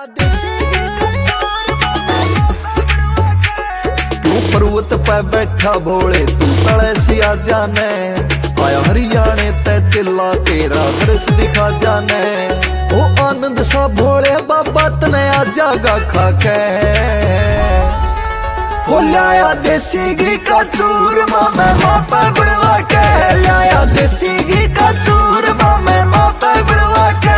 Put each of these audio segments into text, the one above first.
तू पर्वत पे बैठा भोले तू तले सिया जाने आया हरियाणे ते चिल्ला तेरा दृश्य दिखा जाने ओ आनंद सा भोले बाबा तने आ जागा खाके हो लाया देसी घी का चूरमा मैं माँ पे बढ़वा के लाया देसी घी का चूरमा मैं माँ पे बढ़वा के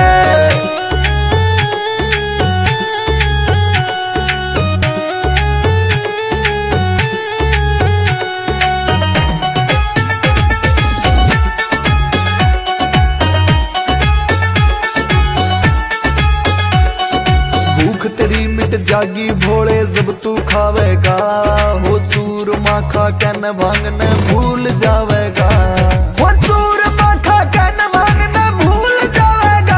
भूख तेरी मिट जागी भोले जब तू खावेगा हो चूरमा खा के न भांग न भूल जावेगा हो चूरमा खा के न भांग न भूल जावेगा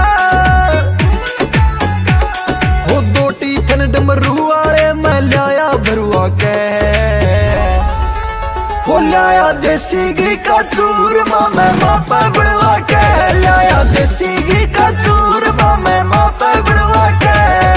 हो दो टीफन डमरू वाले मैं लाया भरुआ के हो लाया देसी घी का चूरमा मैं माँ पे बढ़वा के लाया देसी घी का चूरमा मैं माँ पे बढ़वा के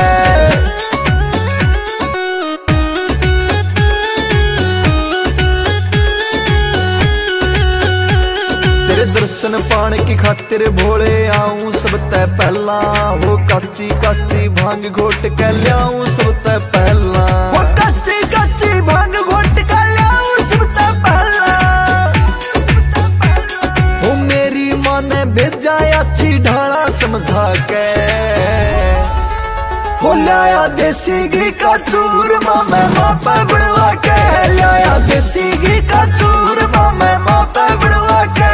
दर्शन पाने की खातिर भोले आऊं सब तय पहला हो काची काची भांग घोट के लियाऊं सब तय पहला हो काची काची भांग घोट के लियाऊं सब तय पहला हो मेरी माँ ने भेजा अच्छी ढाला समझा के हो लाया देसी घी का चूरमा मैं माँ पे बढ़वा के लाया देसी घी का चूरमा मैं माँ पे बढ़वा के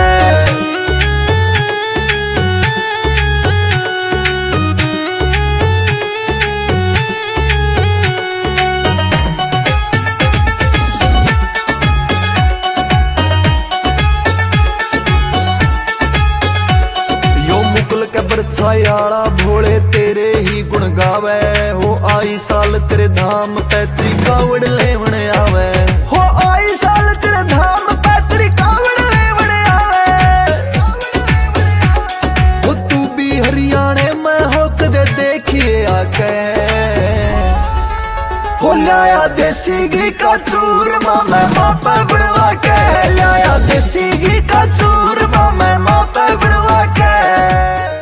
छायाला भोले तेरे ही गुण गावे हो आई साल तेरे धाम पे तेरी कावड़ लेवण आवे हो आई साल तेरे धाम पे तेरी कावड़ लेवण आवे हो तू भी हरियाणे में हो कदे देखिए आके हो लाया देसी घी का चूरमा मैं माँ पे बढ़वा के लाया देसी घी का चूरमा मैं माँ पे बढ़वा के